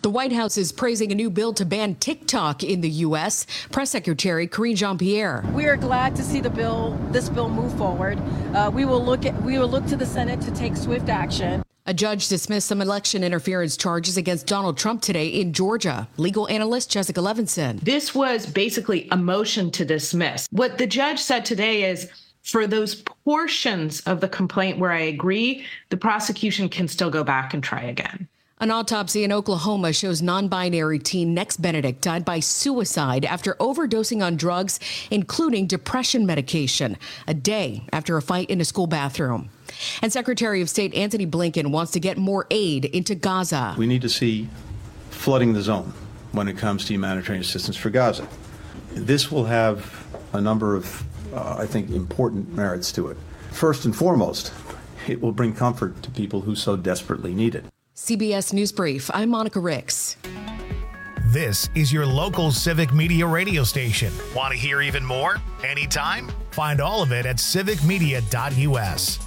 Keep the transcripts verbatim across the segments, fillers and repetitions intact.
The White House is praising a new bill to ban TikTok in the U S. Press Secretary Karine Jean-Pierre. We are glad to see the bill, this bill move forward. Uh, we will look at, we will look to the Senate to take swift action. A judge dismissed some election interference charges against Donald Trump today in Georgia. Legal analyst Jessica Levinson. This was basically a motion to dismiss. What the judge said today is, for those portions of the complaint where I agree, the prosecution can still go back and try again. An autopsy in Oklahoma shows non-binary teen Nex Benedict died by suicide after overdosing on drugs, including depression medication, a day after a fight in a school bathroom. And Secretary of State Antony Blinken wants to get more aid into Gaza. We need to see flooding the zone when it comes to humanitarian assistance for Gaza. This will have a number of, uh, I think, important merits to it. First and foremost, it will bring comfort to people who so desperately need it. C B S News Brief, I'm Monica Ricks. This is your local Civic Media radio station. Want to hear even more? Anytime? Find all of it at civic media dot u s.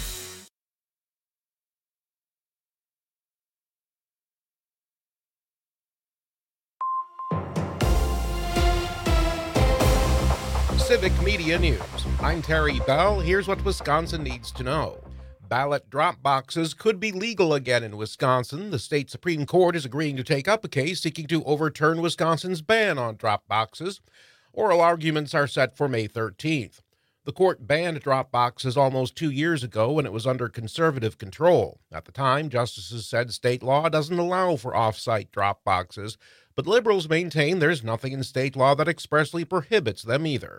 Civic Media News. I'm Terry Bell. Here's what Wisconsin needs to know. Ballot drop boxes could be legal again in Wisconsin. The state Supreme Court is agreeing to take up a case seeking to overturn Wisconsin's ban on drop boxes. Oral arguments are set for May thirteenth. The court banned drop boxes almost two years ago when it was under conservative control. At the time, justices said state law doesn't allow for off-site drop boxes, but liberals maintain there's nothing in state law that expressly prohibits them either.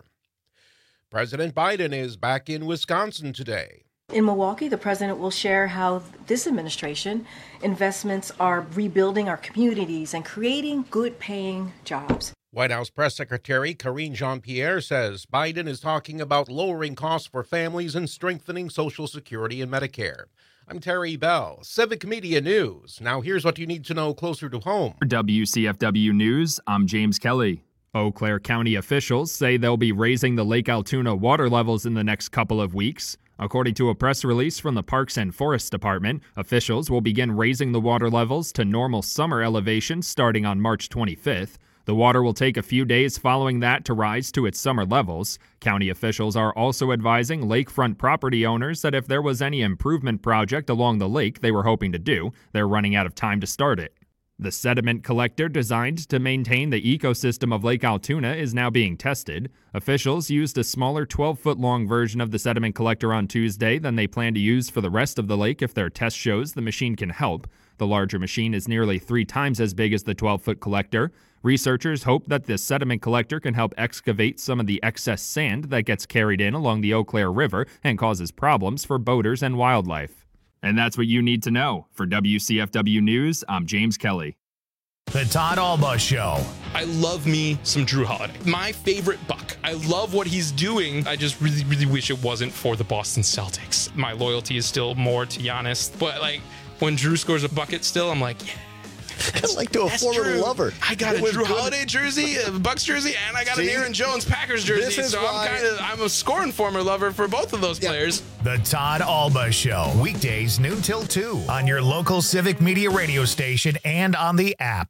President Biden is back in Wisconsin today. In Milwaukee, the president will share how this administration investments are rebuilding our communities and creating good-paying jobs. White House Press Secretary Karine Jean-Pierre says Biden is talking about lowering costs for families and strengthening Social Security and Medicare. I'm Terry Bell, Civic Media News. Now here's what you need to know closer to home. For W C F W News, I'm James Kelly. Eau Claire County officials say they'll be raising the Lake Altoona water levels in the next couple of weeks. According to a press release from the Parks and Forest Department, officials will begin raising the water levels to normal summer elevation starting on March twenty-fifth. The water will take a few days following that to rise to its summer levels. County officials are also advising lakefront property owners that if there was any improvement project along the lake they were hoping to do, they're running out of time to start it. The sediment collector designed to maintain the ecosystem of Lake Altoona is now being tested. Officials used a smaller twelve-foot-long version of the sediment collector on Tuesday than they plan to use for the rest of the lake if their test shows the machine can help. The larger machine is nearly three times as big as the twelve-foot collector. Researchers hope that this sediment collector can help excavate some of the excess sand that gets carried in along the Eau Claire River and causes problems for boaters and wildlife. And that's what you need to know. For W C F W News, I'm James Kelly. The Todd Alba Show. I love me some Drew Holiday. My favorite Buck. I love what he's doing. I just really, really wish it wasn't for the Boston Celtics. My loyalty is still more to Giannis. But, like, when Drew scores a bucket still, I'm like, yeah. That's like to a former true. lover. I got it a Drew good. Holiday jersey, a Bucks jersey, and I got See? an Aaron Jones Packers jersey. So why... I'm kind of I'm a scoring former lover for both of those yeah. players. The Todd Alba Show, weekdays noon till two on your local Civic Media radio station and on the app.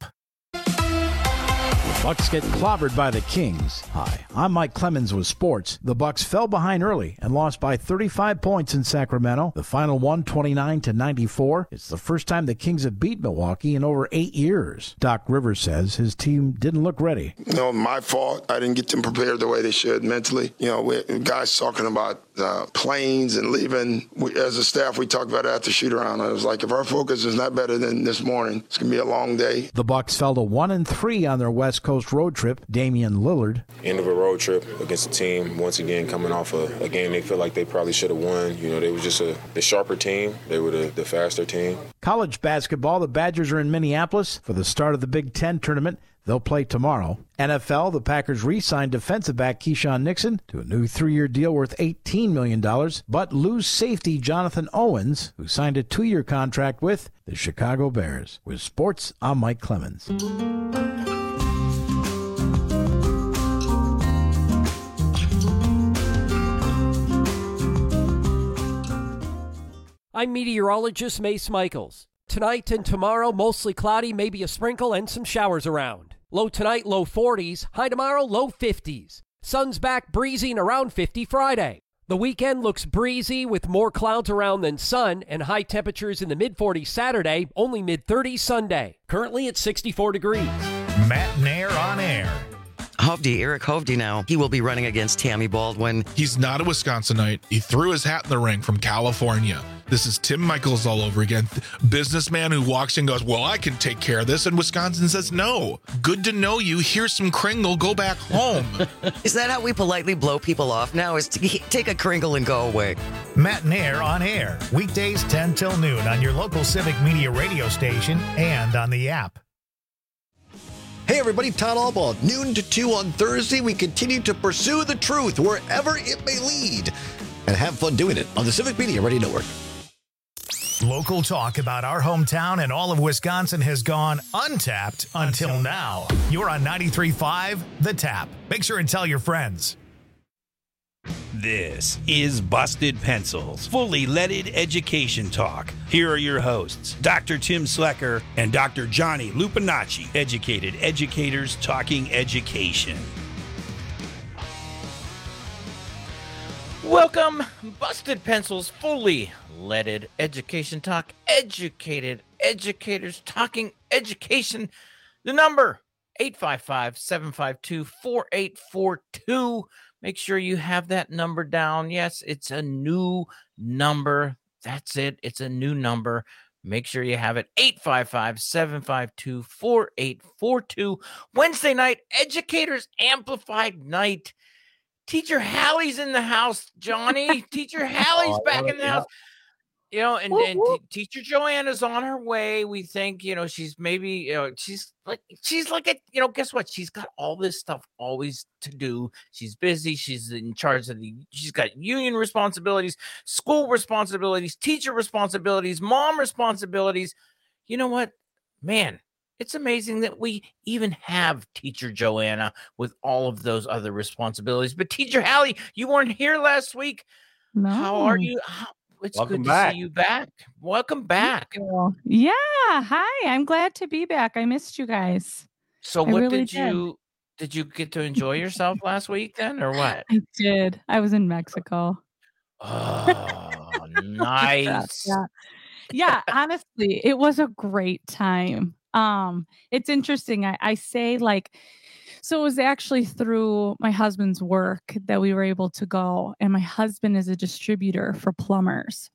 Bucks get clobbered by the Kings. Hi, I'm Mike Clemens with sports. The Bucks fell behind early and lost by thirty-five points in Sacramento. The final one twenty-nine to ninety-four. It's the first time the Kings have beat Milwaukee in over eight years. Doc Rivers says his team didn't look ready. You know, my fault. I didn't get them prepared the way they should mentally. You know, we, guys talking about uh, planes and leaving. We, as a staff, we talked about it after shoot around. I was like, if our focus is not better than this morning, it's gonna be a long day. The Bucks fell to one and three on their West Coast road trip. Damian Lillard. End of a road trip against a team, once again, coming off a, a game they feel like they probably should have won. You know, they were just a the sharper team. They were the, the faster team. College basketball, the Badgers are in Minneapolis for the start of the Big Ten tournament. They'll play tomorrow. N F L, the Packers re-signed defensive back Keyshawn Nixon to a new three-year deal worth eighteen million dollars, but lose safety Jonathan Owens, who signed a two-year contract with the Chicago Bears. With sports, I'm Mike Clemens. I'm meteorologist Mace Michaels. Tonight and tomorrow, mostly cloudy, maybe a sprinkle and some showers around. Low tonight, low forties. High tomorrow, low fifties. Sun's back, breezy and around fifty Friday. The weekend looks breezy with more clouds around than sun and high temperatures in the mid forties Saturday, only mid thirties Sunday. Currently at sixty-four degrees. Matt Nair on air. Hovde, Eric Hovde now. He will be running against Tammy Baldwin. He's not a Wisconsinite. He threw his hat in the ring from California. This is Tim Michaels all over again. Businessman who walks in and goes, well, I can take care of this. And Wisconsin says, no. Good to know you. Here's some Kringle. Go back home. Is that how we politely blow people off now? Is to take a Kringle and go away? Matt Nair on air. Weekdays ten till noon on your local Civic Media radio station and on the app. Hey everybody, Todd Albaugh. Noon to two on Thursday, we continue to pursue the truth wherever it may lead and have fun doing it on the Civic Media Radio Network. Local talk about our hometown and all of Wisconsin has gone untapped until now. You're on ninety-three point five The Tap. Make sure and tell your friends. This is Busted Pencils, fully leaded education talk. Here are your hosts, Doctor Tim Slecker and Doctor Johnny Lupinacci, educated educators talking education. Welcome, Busted Pencils, fully leaded education talk, educated educators talking education. The number, eight five five, seven five two, four eight four two. Make sure you have that number down. Yes, it's a new number. That's it. It's a new number. Make sure you have it. eight five five, seven five two, four eight four two. Wednesday night, Educators Amplified Night. Teacher Hallie's in the house, Johnny. Teacher Hallie's back in the house. You know, and, and t- Teacher Joanna's on her way. We think, you know, she's maybe, you know, she's like, she's like, a, you know, guess what? She's got all this stuff always to do. She's busy. She's in charge of the, she's got union responsibilities, school responsibilities, teacher responsibilities, mom responsibilities. You know what, man, it's amazing that we even have Teacher Joanna with all of those other responsibilities. But Teacher Hallie, you weren't here last week. No. How are you? How, It's Welcome good to back. see you back. Welcome back. Yeah. Hi. I'm glad to be back. I missed you guys. So I what really did you did you get to enjoy yourself last week then, or what? I did. I was in Mexico. Oh, nice. Yeah. Yeah, honestly, it was a great time. Um, it's interesting. I, I say like, so it was actually through my husband's work that we were able to go. And my husband is a distributor for plumbers.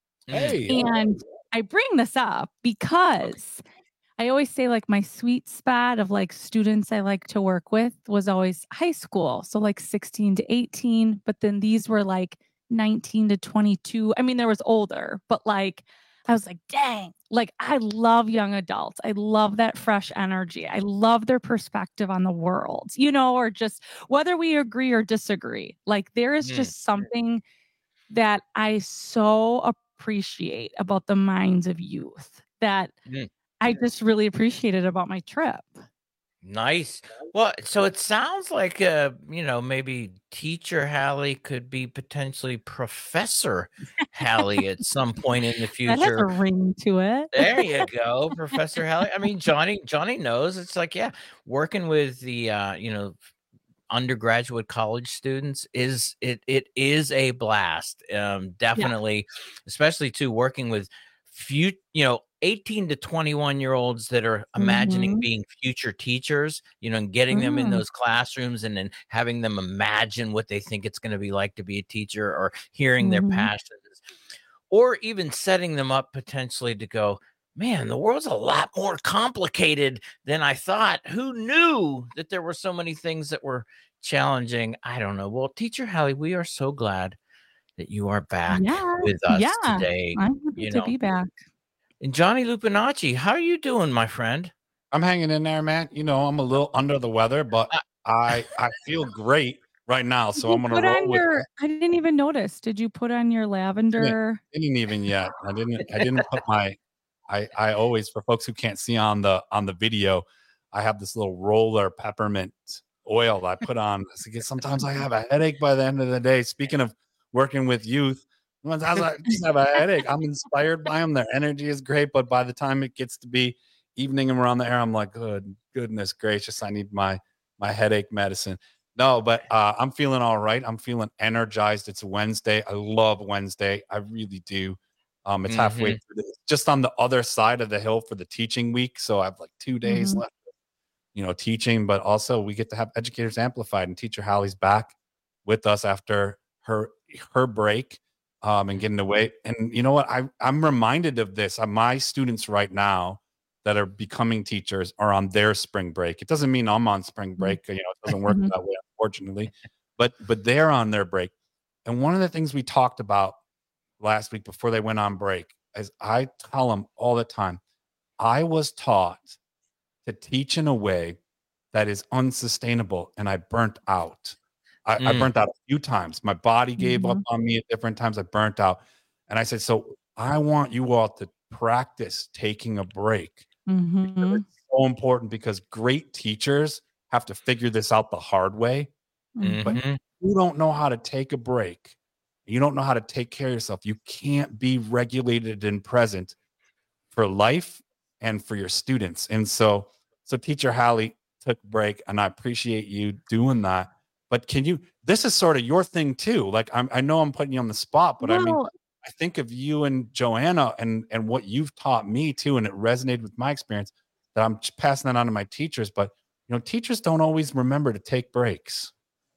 Hey. And I bring this up because I always say like my sweet spot of like students I like to work with was always high school. So like sixteen to eighteen, but then these were like nineteen to twenty-two. I mean, there was older, but like, I was like, dang, like I love young adults. I love that fresh energy. I love their perspective on the world, you know, or just whether we agree or disagree. Like there is Mm. just something that I so appreciate about the minds of youth that Mm. I just really appreciated about my trip. Nice. Well, so it sounds like uh, you know, maybe Teacher Hallie could be potentially Professor Hallie at some point in the That has a future. ring to it. There you go, Professor Hallie. I mean, Johnny, Johnny knows. It's like, yeah, working with the uh, you know, undergraduate college students is it it is a blast. Um, definitely, especially too working with few, you know, eighteen to twenty-one year olds that are imagining Mhm. being future teachers, you know, and getting them in Mm. those classrooms and then having them imagine what they think it's going to be like to be a teacher, or hearing their Mhm. passions, or even setting them up potentially to go, man, the world's a lot more complicated than I thought. Who knew that there were so many things that were challenging? I don't know. Well, Teacher Hallie, we are so glad that you are back Yeah. with us Yeah. today. I'm happy You to know, be back. and Johnny Lupinacci, how are you doing, my friend? I'm hanging in there, man. You know, I'm a little under the weather, but I I feel great right now. Did So you I'm gonna put roll on with your, I didn't even notice. Did you put on your didn't, lavender? didn't even yet. I didn't I didn't put my I I always, for folks who can't see on the on the video, I have this little roller peppermint oil that I put on because sometimes I have a headache by the end of the day. Speaking of working with youth, Once I was like, I just have a headache. I'm inspired by them. Their energy is great, but by the time it gets to be evening and we're on the air, I'm like, good goodness gracious, I need my my headache medicine. No, but uh, I'm feeling all right. I'm feeling energized. It's Wednesday. I love Wednesday. I really do. Um, it's mm-hmm. halfway through the, just on the other side of the hill for the teaching week. So I have like two days mm-hmm. left, you know, teaching, but also we get to have Educators Amplified, and Teacher Hallie's back with us after her her break um, and getting away. And you know what? I, I'm reminded of this. Uh, my students right now that are becoming teachers are on their spring break. It doesn't mean I'm on spring break. You know, it doesn't work that way, unfortunately. But but they're on their break. And one of the things we talked about last week before they went on break is I tell them all the time, I was taught to teach in a way that is unsustainable, and I burnt out. I, mm. I burnt out a few times. My body gave mm-hmm. up on me at different times. I burnt out. And I said, so I want you all to practice taking a break. Mm-hmm. It's so important because great teachers have to figure this out the hard way. Mm-hmm. But if you don't know how to take a break, you don't know how to take care of yourself, you can't be regulated and present for life and for your students. And so, so Teacher Hallie took a break, and I appreciate you doing that. But can you, this is sort of your thing too. Like, I'm, I know I'm putting you on the spot, but well, I mean, I think of you and Joanna and, and what you've taught me too. And it resonated with my experience that I'm passing that on to my teachers. But, you know, teachers don't always remember to take breaks.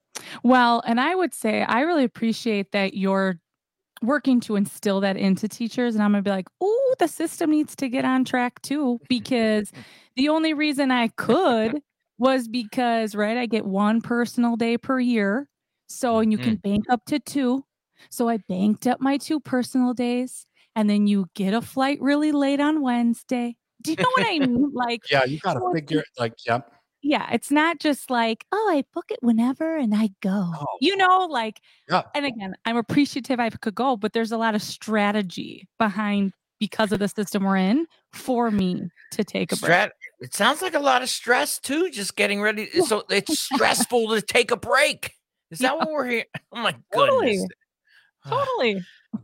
Well, and I would say I really appreciate that you're working to instill that into teachers. And I'm going to be like, oh, the system needs to get on track too, because the only reason I could was because, right, I get one personal day per year. So, and you can mm. bank up to two. So I banked up my two personal days, and then you get a flight really late on Wednesday. Do you know what I mean? Like, yeah, you got to so figure it like, yep. Yeah, it's not just like, oh, I book it whenever and I go. Oh. You know, like, yeah. And again, I'm appreciative I could go, but there's a lot of strategy behind, because of the system we're in, for me to take a break. It sounds like a lot of stress too, just getting ready. So it's stressful to take a break. Is that yeah. what we're hearing? Oh my goodness. Totally.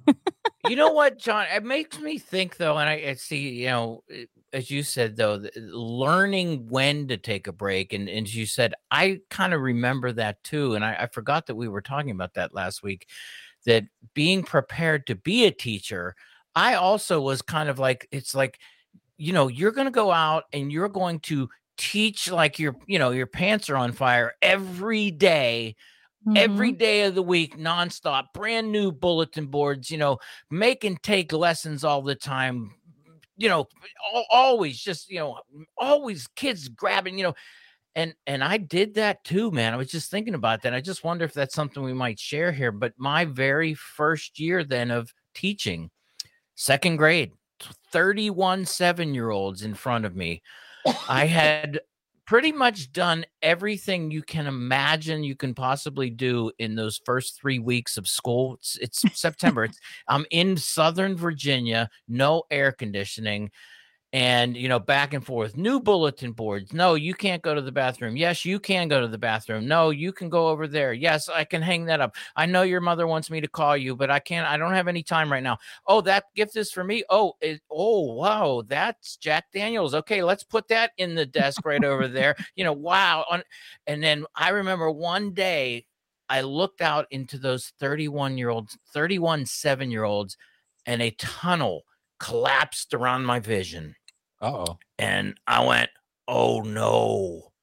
You know what, John? It makes me think though, and I, I see, you know, as you said though, learning when to take a break, and, and as you said, I kind of remember that too, and I, I forgot that we were talking about that last week, that being prepared to be a teacher, I also was kind of like, it's like, you know, you're going to go out and you're going to teach like your, you know, your pants are on fire every day. Mm-hmm. Every day of the week, nonstop, brand new bulletin boards, you know, make and take lessons all the time, you know, always just, you know, always kids grabbing, you know, and, and I did that too, man. I was just thinking about that. I just wonder if that's something we might share here. But my very first year then of teaching, second grade, thirty-one seven-year-olds in front of me, I had pretty much done everything you can imagine you can possibly do in those first three weeks of school. It's, it's September. It's, I'm in Southern Virginia, no air conditioning, and, you know, back and forth. New bulletin boards. No, you can't go to the bathroom. Yes, you can go to the bathroom. No, you can go over there. Yes, I can hang that up. I know your mother wants me to call you, but I can't. I don't have any time right now. Oh, that gift is for me. Oh, it, oh, wow, that's Jack Daniels. Okay, let's put that in the desk right over there. You know, wow. And then I remember one day I looked out into those thirty-one-year-olds, thirty-one seven-year-olds, and a tunnel collapsed around my vision. Uh-oh. And I went, oh, no.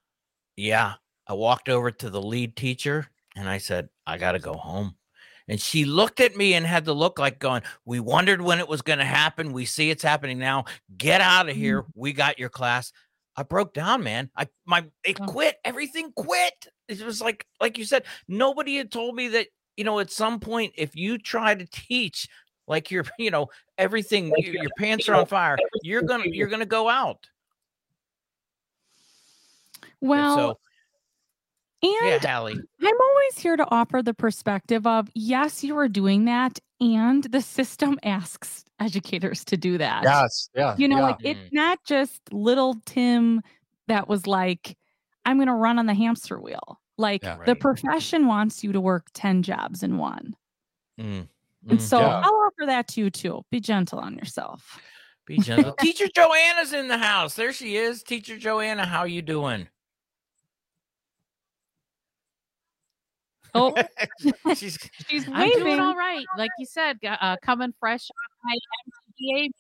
Yeah. I walked over to the lead teacher and I said, I got to go home. And she looked at me and had the look like going, we wondered when it was going to happen. We see it's happening now. Get out of here. We got your class. I broke down, man. I my it quit. Everything quit. It was like, like you said, nobody had told me that, you know, at some point, if you try to teach like you're, you know, everything, your, your pants are on fire, you're gonna, you're gonna go out. Well, and, so, and yeah, Hallie. I'm always here to offer the perspective of, yes, you are doing that, and the system asks educators to do that. Yes, yeah. You know, yeah. like it's not just little Tim that was like, I'm going to run on the hamster wheel. Like yeah, right. The profession wants you to work ten jobs in one. Mm. And so Yeah. I'll offer that to you too. Be gentle on yourself. Be gentle. Teacher Joanna's in the house. There she is. Teacher Joanna, how you doing? Oh, she's she's I'm doing waving. all right. Like you said, uh, coming fresh off my M T D A meeting.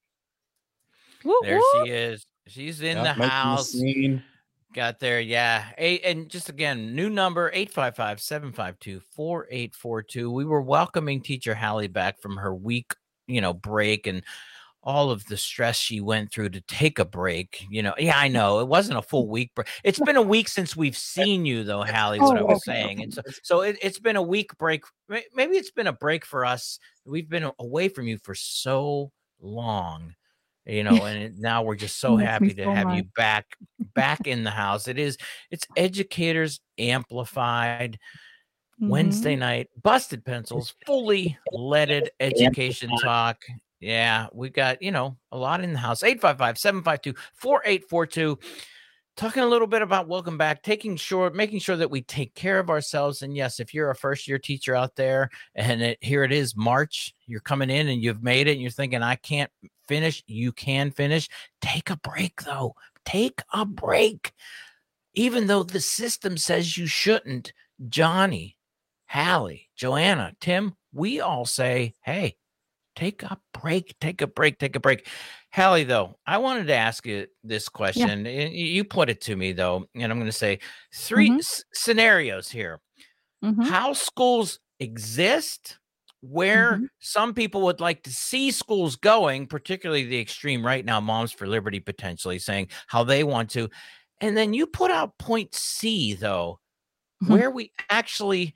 Woo, There woo. she is. She's in Yep, the making the house. scene. Got there, yeah. Eight, and just again, new number eight five five, seven five two, four eight four two. We were welcoming teacher Hallie back from her week, you know, break and all of the stress she went through to take a break. You know, yeah, I know it wasn't a full week break. It's been a week since we've seen you, though, Hallie. What I Oh, was okay, saying, and so, so it, it's been a week break. May- Maybe it's been a break for us. We've been away from you for so long, you know, and it- now we're just so Miss me happy to so have you much. back, back in the house. It is, it's Educators Amplified. Wednesday Mhm. night, Busted Pencils, fully leaded education talk. Yeah, we got, you know, a lot in the house. eight five five, seven five two, four eight four two. Talking a little bit about welcome back, taking sure, making sure that we take care of ourselves. And yes, if you're a first year teacher out there and it, here it is, March, you're coming in and you've made it and you're thinking, I can't finish. You can finish. Take a break, though. Take a break. Even though the system says you shouldn't, Johnny, Hallie, Joanna, Tim, we all say, hey, take a break, take a break, take a break. Hallie, though, I wanted to ask you this question. And y- You put it to me, though, and I'm going to say three Mhm. s- scenarios here. Mhm. How schools exist, where Mhm. some people would like to see schools going, particularly the extreme right now, Moms for Liberty potentially saying how they want to. And then you put out point C, though, Mhm. where we actually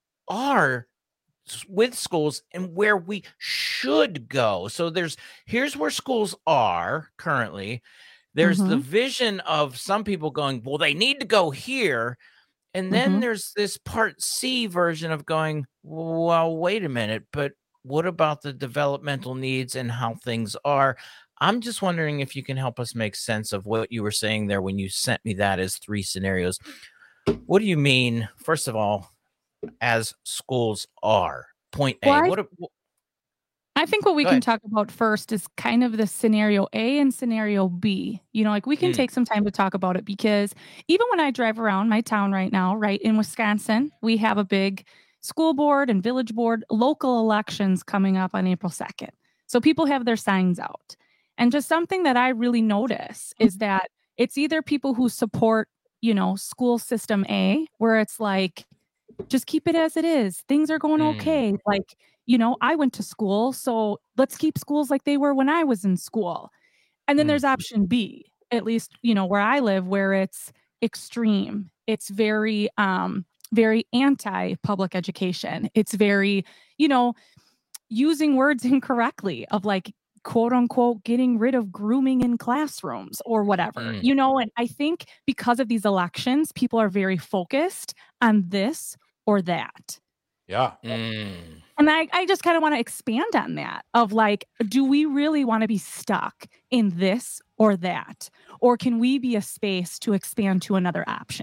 are s- with schools and where we should go. So there's here's where schools are currently. There's the Mhm. vision of some people going, well, they need to go here. And then Mhm. there's this part C version of going, well, wait a minute, but what about the developmental needs and how things are? I'm just wondering if you can help us make sense of what you were saying there when you sent me that as three scenarios. What do you mean, first of all, as schools are? Point A. Well, I- What? a- wh- I think what we Go can ahead. talk about first is kind of the scenario A and scenario B. You know, like we can Mm. take some time to talk about it because even when I drive around my town right now, right in Wisconsin, we have a big school board and village board local elections coming up on April second. So people have their signs out. And just something that I really notice is that it's either people who support, you know, school system A, where it's like, just keep it as it is. Things are going Mm. okay. Like, you know, I went to school, so let's keep schools like they were when I was in school. And then Mm. there's option B, at least, you know, where I live, where it's extreme. It's very, um, very anti-public education. It's very, you know, using words incorrectly of like, quote unquote, getting rid of grooming in classrooms or whatever, Mm. you know, and I think because of these elections, people are very focused on this or that. Yeah. Mm. And I, I just kind of want to expand on that of like, do we really want to be stuck in this or that? Or can we be a space to expand to another option?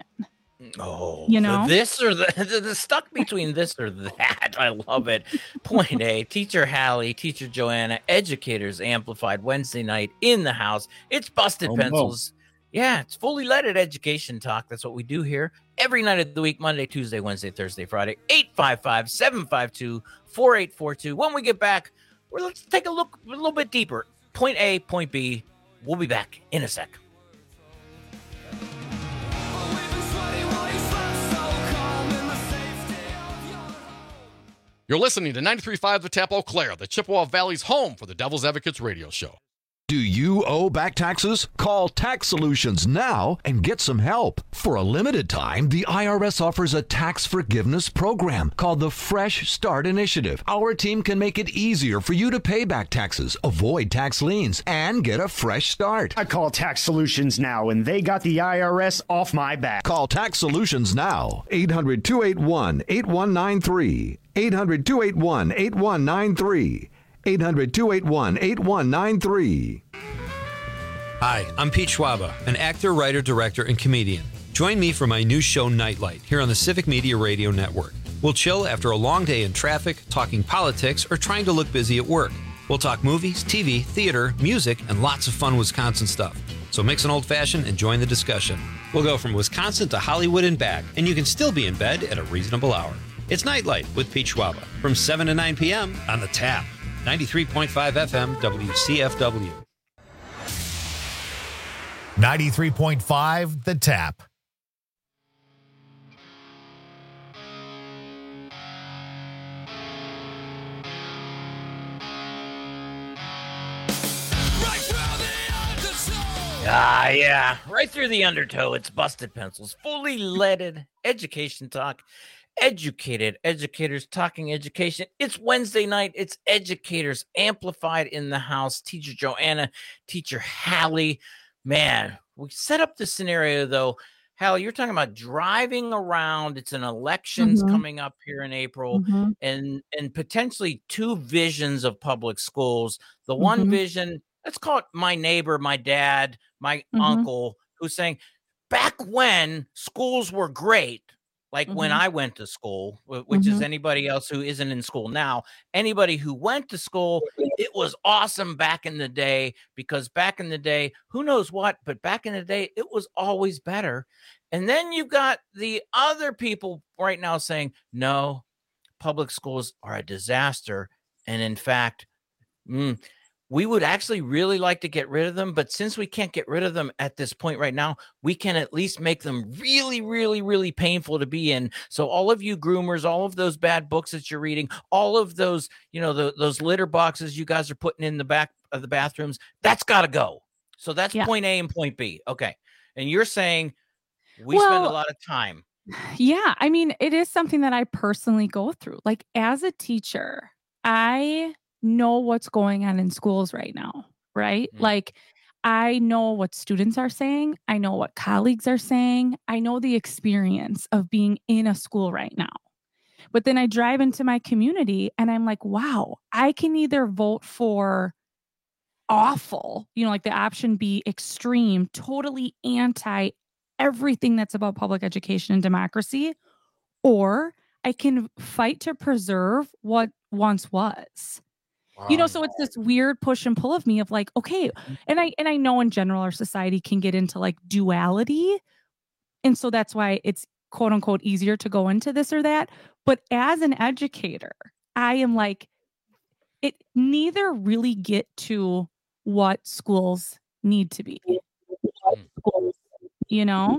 Oh, You the know? this or the, the, the stuck between this or that. I love it. Point A, Teacher Hallie, Teacher Joanna, Educators Amplified Wednesday night in the house. It's Busted Oh, no. Pencils. Yeah, it's fully leaded education talk. That's what we do here every night of the week, Monday, Tuesday, Wednesday, Thursday, Friday. eight five five, seven five two, four eight four two. When we get back, we're, let's take a look a little bit deeper. Point A, point B. We'll be back in a sec. You're listening to ninety-three point five The Tap Eau Claire, the Chippewa Valley's home for the Devil's Advocates radio show. Do you owe back taxes? Call Tax Solutions now and get some help. For a limited time, the I R S offers a tax forgiveness program called the Fresh Start Initiative. Our team can make it easier for you to pay back taxes, avoid tax liens, and get a fresh start. I call Tax Solutions now, and they got the I R S off my back. Call Tax Solutions now. eight hundred, two eight one, eight one nine three. eight hundred, two eight one, eight one nine three. eight hundred, two eight one, eight one nine three. Hi, I'm Pete Schwaba, an actor, writer, director, and comedian. Join me for my new show, Nightlight, here on the Civic Media Radio Network. We'll chill after a long day in traffic, talking politics, or trying to look busy at work. We'll talk movies, T V, theater, music, and lots of fun Wisconsin stuff. So mix an old-fashioned and join the discussion. We'll go from Wisconsin to Hollywood and back, and you can still be in bed at a reasonable hour. It's Nightlight with Pete Schwaba from seven to nine p.m. on The Tap, ninety-three point five F M W C F W. ninety-three point five The Tap. Ah, yeah. Right through the undertow. It's Busted Pencils. Fully leaded education talk. Educated educators talking education. It's Wednesday night. It's educators amplified in the house. Teacher Joanna, Teacher Hallie. Man, we set up the scenario, though. Hallie, you're talking about driving around. It's an elections Mhm. coming up here in April, Mhm. and and potentially two visions of public schools. The one Mhm. vision, let's call it my neighbor, my dad, my Mhm. uncle, who's saying, back when schools were great, like when Mhm. I went to school, wh- which is Mhm. anybody else who isn't in school now, anybody who went to school, it was awesome back in the day, because back in the day, who knows what, but back in the day, it was always better. And then you've got the other people right now saying, no, public schools are a disaster. And in fact, mm, we would actually really like to get rid of them, but since we can't get rid of them at this point right now, we can at least make them really, really, really painful to be in. So all of you groomers, all of those bad books that you're reading, all of those, you know, the, those litter boxes you guys are putting in the back of the bathrooms, that's got to go. So that's Yeah. point A and point B. Okay. And you're saying we spend a Well- lot of time. Yeah, I mean, it is something that I personally go through. Like, as a teacher, I know what's going on in schools right now, right? Mhm. Like, I know what students are saying. I know what colleagues are saying. I know the experience of being in a school right now. But then I drive into my community and I'm like, wow, I can either vote for awful, you know, like the option B, extreme, totally anti everything that's about public education and democracy, or I can fight to preserve what once was. You know, so it's this weird push and pull of me of like, okay, and I and I know in general our society can get into like duality. And so that's why it's quote unquote easier to go into this or that. But as an educator, I am like, it neither really get to what schools need to be. You know?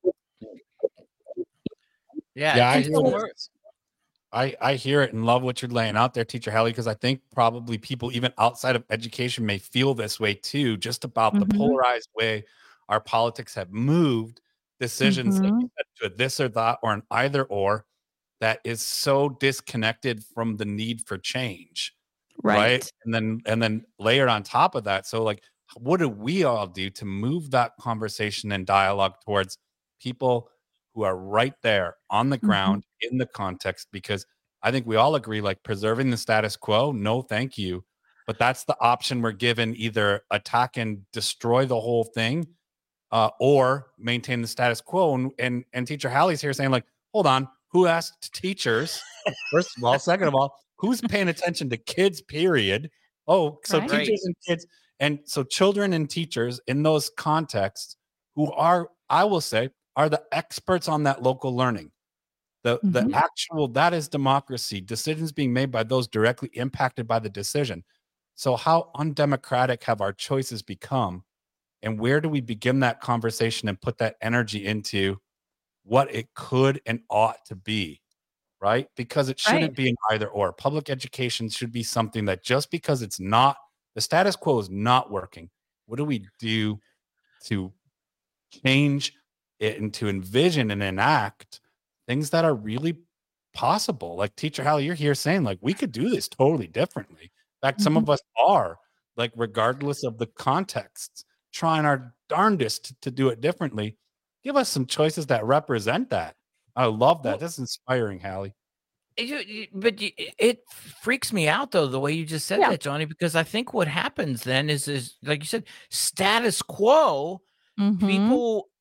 Yeah. Yeah, I it's hear more- this. I, I hear it and love what you're laying out there, Teacher Hallie, because I think probably people even outside of education may feel this way too, just about the Mhm. polarized way our politics have moved decisions like you Mhm. said, to a this or that or an either or that is so disconnected from the need for change. Right. And then and then layered on top of that. So like what do we all do to move that conversation and dialogue towards people who are right there on the Mhm. ground in the context? Because I think we all agree, like preserving the status quo, no, thank you. But that's the option we're given: either attack and destroy the whole thing, uh, or maintain the status quo. And, and and Teacher Hallie's here saying, like, hold on, who asked teachers? First of all, second of all, who's paying attention to kids? Period. Oh, so Right. teachers and kids, and so children and teachers in those contexts who are, I will say, are the experts on that local learning. The the Mhm. actual, that is democracy, decisions being made by those directly impacted by the decision. So how undemocratic have our choices become? And where do we begin that conversation and put that energy into what it could and ought to be? Right? Because it shouldn't Right. be an either or. Public education should be something that just because it's not, the status quo is not working, what do we do to change it and to envision and enact things that are really possible? Like Teacher Hallie, you're here saying like we could do this totally differently. In fact, some Mhm. of us are, like, regardless of the context, trying our darndest to, to do it differently. Give us some choices that represent that. I love that. Well- That's inspiring, Hallie. You- you- But you- it freaks me out though the way you just said Yeah. that, Johnny, because I think what happens then is is like you said, status quo. Mhm. People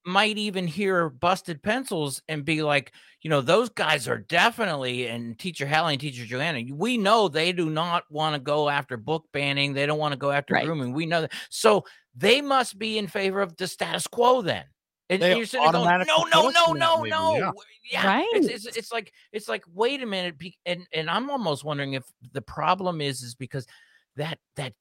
might even hear Busted Pencils and be like, you know, those guys are definitely, and Teacher Hallie and Teacher Joanna, we know they do not want to go after book banning. They don't want to go after Right. grooming. We know that. So they must be in favor of the status quo then. And They you're sitting there going, automatically no, no, no, question that no, maybe, no. yeah. Yeah. Right. It's, it's, it's like, it's like, wait a minute. be- And, and I'm almost wondering if the problem is, is because that, that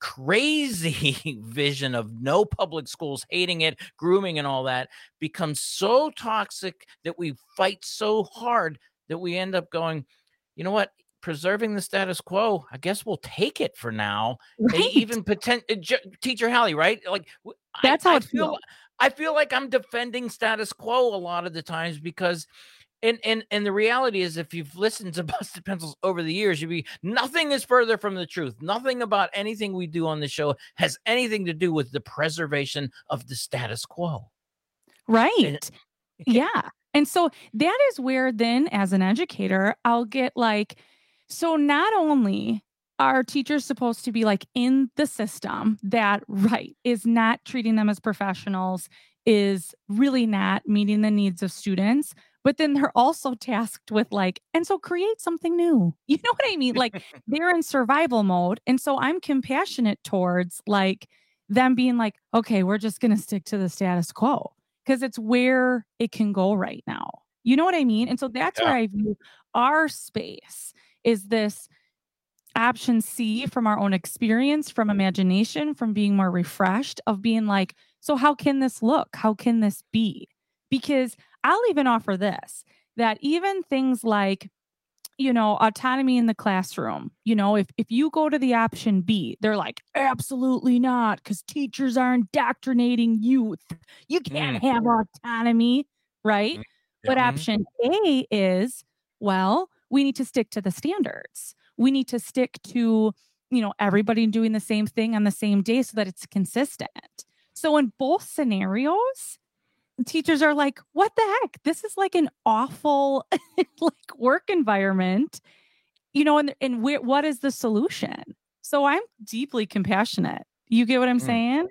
crazy vision of no public schools, hating it, grooming and all that becomes so toxic that we fight so hard that we end up going, you know what? Preserving the status quo, I guess we'll take it for now. And Right. even potent, uh, J- Teacher Hallie, right? Like w- I- That's how I it feel. feels. I feel like I'm defending status quo a lot of the times because, and and and the reality is, if you've listened to Busted Pencils over the years, you'd be nothing is further from the truth. Nothing about anything we do on the show has anything to do with the preservation of the status quo. Right. Yeah. And so that is where then, as an educator, I'll get like, so not only are teachers supposed to be like in the system that, right, is not treating them as professionals, is really not meeting the needs of students, but then they're also tasked with like, and so create something new. You know what I mean? Like they're in survival mode. And so I'm compassionate towards like them being like, okay, we're just going to stick to the status quo because it's where it can go right now. You know what I mean? And so that's Yeah. where I view our space is this option C from our own experience, from imagination, from being more refreshed, of being like, so how can this look? How can this be? Because I'll even offer this, that even things like, you know, autonomy in the classroom, you know, if, if you go to the option B, they're like, absolutely not, because teachers are indoctrinating youth. You can't Mm. have autonomy, right? Mm. But Yeah. option A is, well, we need to stick to the standards. We need to stick to, you know, everybody doing the same thing on the same day so that it's consistent. So in both scenarios, teachers are like, what the heck? This is like an awful like work environment, you know, and, and where, what is the solution? So I'm deeply compassionate. You get what I'm Mm. saying?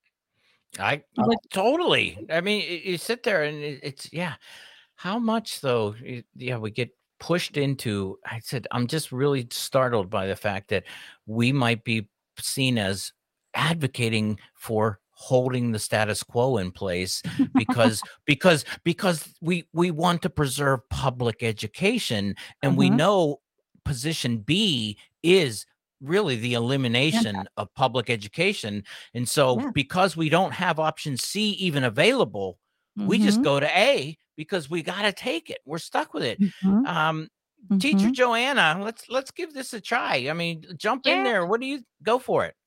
I Like- totally. I mean, you, you sit there and it, it's yeah. How much though? y- Yeah, we get pushed into. I said, I'm just really startled by the fact that we might be seen as advocating for holding the status quo in place because because because we we want to preserve public education, and we Mhm. know position B is really the elimination of public education. And so Yeah. because we don't have option C even available, we just Mhm. go to A because we got to take it. We're stuck with it. Mhm. Um, Teacher Mhm. Joanna, let's let's give this a try. I mean, jump in Yeah. there. What do you go for it?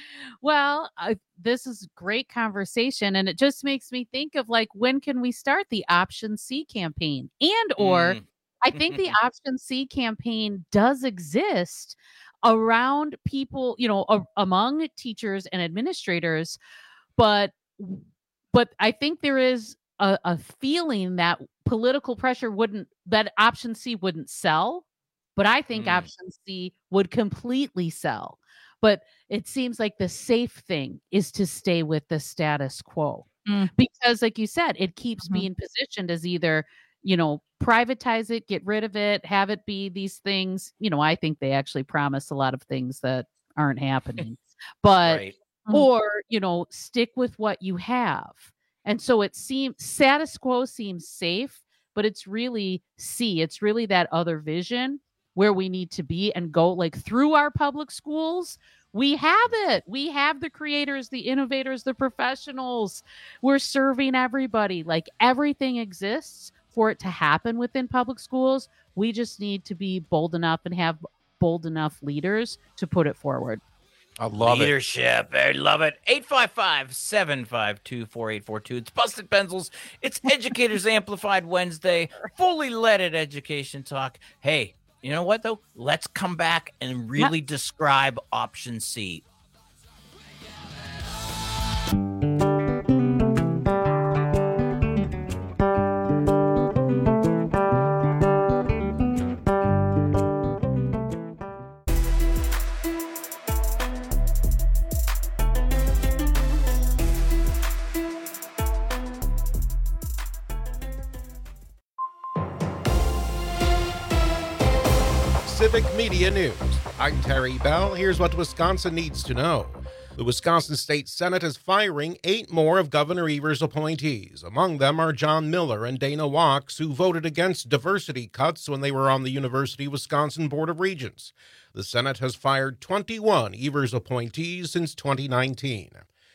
Well, uh, this is great conversation, and it just makes me think of like, when can we start the Option C campaign? And or Mm. I think the Option C campaign does exist around people, you know, a- among teachers and administrators, but but I think there is a, a feeling that political pressure wouldn't, that Option C wouldn't sell, but I think Mm. Option C would completely sell. But it seems like the safe thing is to stay with the status quo Mm. because, like you said, it keeps Mhm. being positioned as either, you know, privatize it, get rid of it, have it be these things. You know, I think they actually promise a lot of things that aren't happening, but Right. or, you know, stick with what you have. And so it seems status quo seems safe, but it's really C. It's really that other vision where we need to be and go like through our public schools. We have it. We have the creators, the innovators, the professionals. We're serving everybody. Like everything exists for it to happen within public schools. We just need to be bold enough and have bold enough leaders to put it forward. I love it. Leadership. I love it. eight five five, seven five two, four eight four two. It's Busted Pencils. It's Educators Amplified Wednesday. Fully leaded education talk. Hey, you know what, though? Let's come back and really describe option C. Civic Media News. I'm Terry Bell. Here's what Wisconsin needs to know. The Wisconsin State Senate is firing eight more of Governor Evers' appointees. Among them are John Miller and Dana Wachs, who voted against diversity cuts when they were on the University of Wisconsin Board of Regents. The Senate has fired twenty-one Evers appointees since twenty nineteen.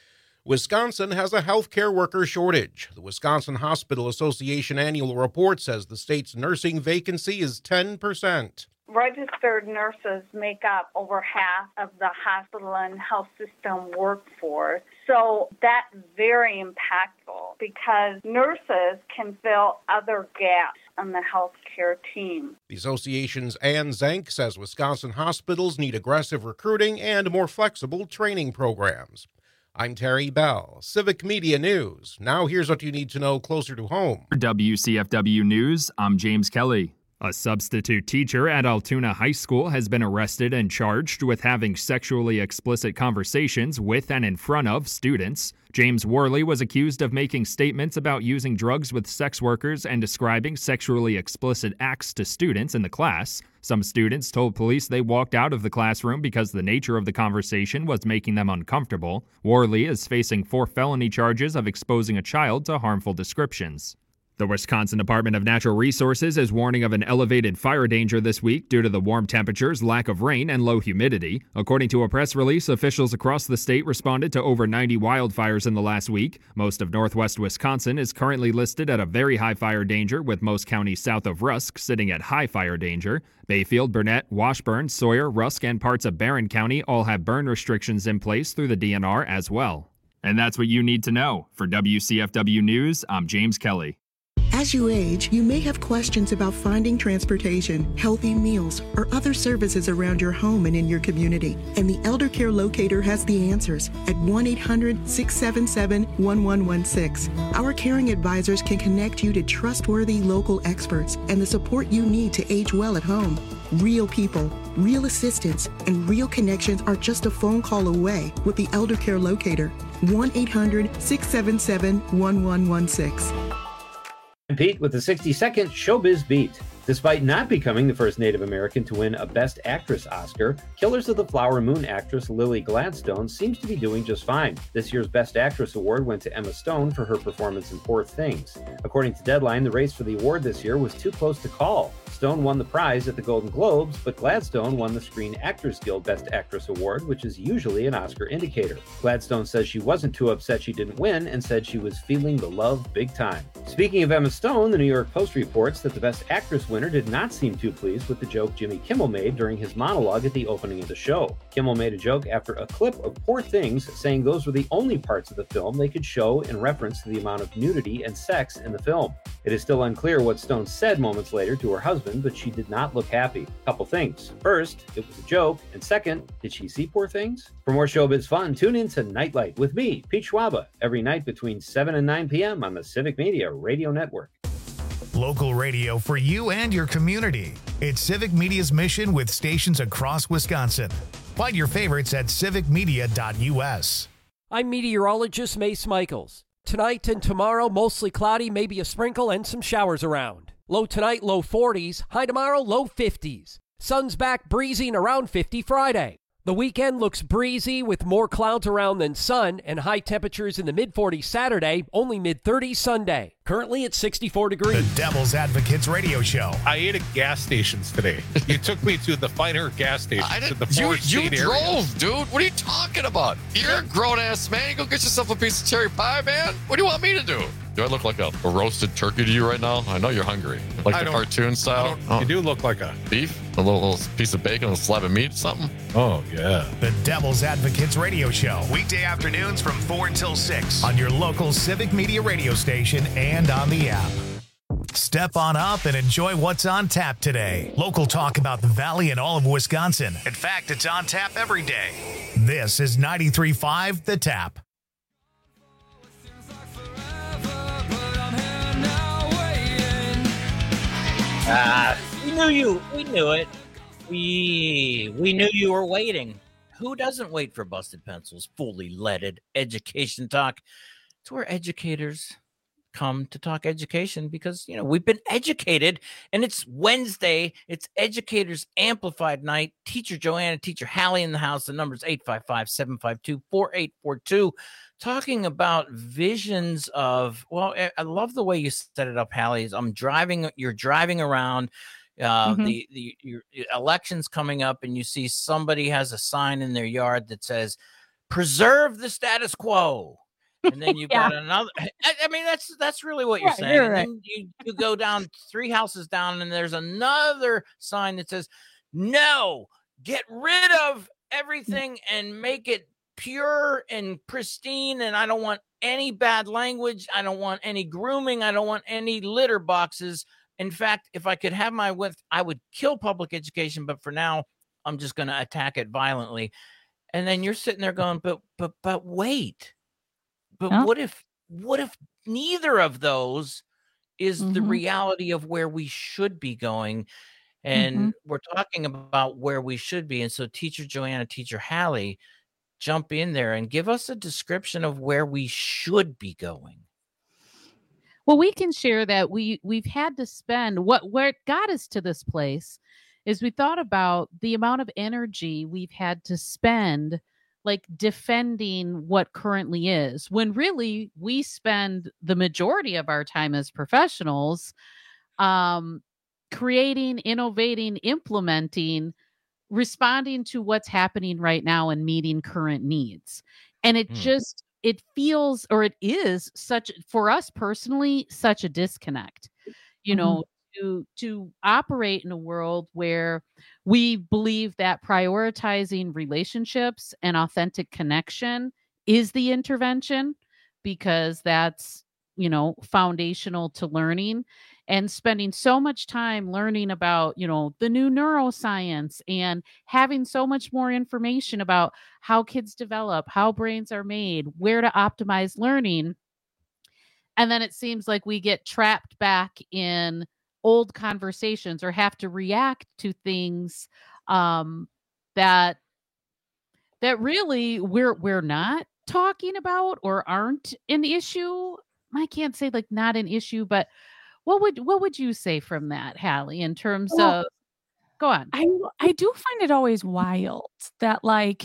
Wisconsin has a healthcare worker shortage. The Wisconsin Hospital Association annual report says the state's nursing vacancy is ten percent. Registered nurses make up over half of the hospital and health system workforce. So that's very impactful because nurses can fill other gaps on the healthcare team. The association's Ann Zank says Wisconsin hospitals need aggressive recruiting and more flexible training programs. I'm Terry Bell, Civic Media News. Now here's what you need to know closer to home. For W C F W News, I'm James Kelly. A substitute teacher at Altoona High School has been arrested and charged with having sexually explicit conversations with and in front of students. James Worley was accused of making statements about using drugs with sex workers and describing sexually explicit acts to students in the class. Some students told police they walked out of the classroom because the nature of the conversation was making them uncomfortable. Worley is facing four felony charges of exposing a child to harmful descriptions. The Wisconsin Department of Natural Resources is warning of an elevated fire danger this week due to the warm temperatures, lack of rain, and low humidity. According to a press release, officials across the state responded to over ninety wildfires in the last week. Most of northwest Wisconsin is currently listed at a very high fire danger, with most counties south of Rusk sitting at high fire danger. Bayfield, Burnett, Washburn, Sawyer, Rusk, and parts of Barron County all have burn restrictions in place through the D N R as well. And that's what you need to know. For W C F W News, I'm James Kelly. As you age, you may have questions about finding transportation, healthy meals, or other services around your home and in your community. And the Elder Care Locator has the answers at one eight hundred, six seven seven, one one one six. Our caring advisors can connect you to trustworthy local experts and the support you need to age well at home. Real people, real assistance, and real connections are just a phone call away with the Elder Care Locator. one eight hundred, six seven seven, one one one six. I'm Pete with the sixty second Showbiz Beat. Despite not becoming the first Native American to win a Best Actress Oscar, Killers of the Flower Moon actress Lily Gladstone seems to be doing just fine. This year's Best Actress award went to Emma Stone for her performance in Poor Things. According to Deadline, the race for the award this year was too close to call. Stone won the prize at the Golden Globes, but Gladstone won the Screen Actors Guild Best Actress Award, which is usually an Oscar indicator. Gladstone says she wasn't too upset she didn't win and said she was feeling the love big time. Speaking of Emma Stone, the New York Post reports that the Best Actress winner did not seem too pleased with the joke Jimmy Kimmel made during his monologue at the opening of the show. Kimmel made a joke after a clip of Poor Things, saying those were the only parts of the film they could show in reference to the amount of nudity and sex in the film. It is still unclear what Stone said moments later to her husband, but she did not look happy. Couple things. First, it was a joke, and second, did she see Poor Things? For more Showbiz fun, tune in to Nightlight with me, Pete Schwaba, every night between seven and nine p.m. on the Civic Media Radio Network. Local radio for you and your community. It's Civic Media's mission with stations across Wisconsin. Find your favorites at civic media dot u s. I'm meteorologist Mace Michaels. Tonight and tomorrow, mostly cloudy, maybe a sprinkle and some showers around. Low tonight, low forties. High tomorrow, low fifties. Sun's back, breezy and around fifty Friday. The weekend looks breezy with more clouds around than sun and high temperatures in the mid forties Saturday, only mid thirties Sunday. Currently at sixty-four degrees. The Devil's Advocates radio show. I ate at gas stations today. You took me to the finer gas stations. I to the you Forest you State drove, area. dude. What are you talking about? You're a grown-ass man. You go get yourself a piece of cherry pie, man. What do you want me to do? Do I look like a, a roasted turkey to you right now? I know you're hungry. Like I the don't- cartoon style? I don't- You do look like a... Beef? A little, little piece of bacon, a slab of meat, something? Oh, yeah. The Devil's Advocates radio show. Weekday afternoons from four until six on your local Civic Media radio station and on the app. Step on up and enjoy what's on tap today. Local talk about the Valley and all of Wisconsin. In fact, it's on tap every day. This is ninety-three point five The Tap. Ah, we knew you. We knew it. We we knew you were waiting. Who doesn't wait for Busted Pencils? Fully leaded education talk. It's where educators come to talk education because, you know, we've been educated, and it's Wednesday. It's Educators Amplified Night. Teacher Joanna, Teacher Hallie in the house. The number's eight five five, seven five two, four eight four two. Talking about visions of, well, I- I love the way you set it up, Hallie. Is I'm driving, you're driving around, uh, Mhm. the, the your election's coming up, and you see somebody has a sign in their yard that says, preserve the status quo. And then you've Yeah. got another. I, I mean, that's that's really what you're Yeah, saying. you're And right. then you, you go down three houses down, and there's another sign that says, no, get rid of everything and make it pure and pristine. And I don't want any bad language. I don't want any grooming. I don't want any litter boxes. In fact, if I could have my way, I would kill public education. But for now, I'm just going to attack it violently. And then you're sitting there going, but but but wait. But Huh? what if what if neither of those is the Mhm. reality of where we should be going? And Mhm. we're talking about where we should be. And so Teacher Joanna, Teacher Hallie, jump in there and give us a description of where we should be going. Well, we can share that we we've had to spend what where it got us to this place is we thought about the amount of energy we've had to spend like defending what currently is, when really we spend the majority of our time as professionals um creating, innovating, implementing, responding to what's happening right now and meeting current needs. And it Mm. just it feels, or it is such, for us personally, such a disconnect, you Mhm. know, to to operate in a world where we believe that prioritizing relationships and authentic connection is the intervention, because that's, you know, foundational to learning, and spending so much time learning about, you know, the new neuroscience and having so much more information about how kids develop, how brains are made, where to optimize learning. And then it seems like we get trapped back in old conversations or have to react to things um, that that really we're we're not talking about or aren't an issue. I can't say like not an issue, but what would what would you say from that, Hallie, in terms Well, of go on. I I do find it always wild that like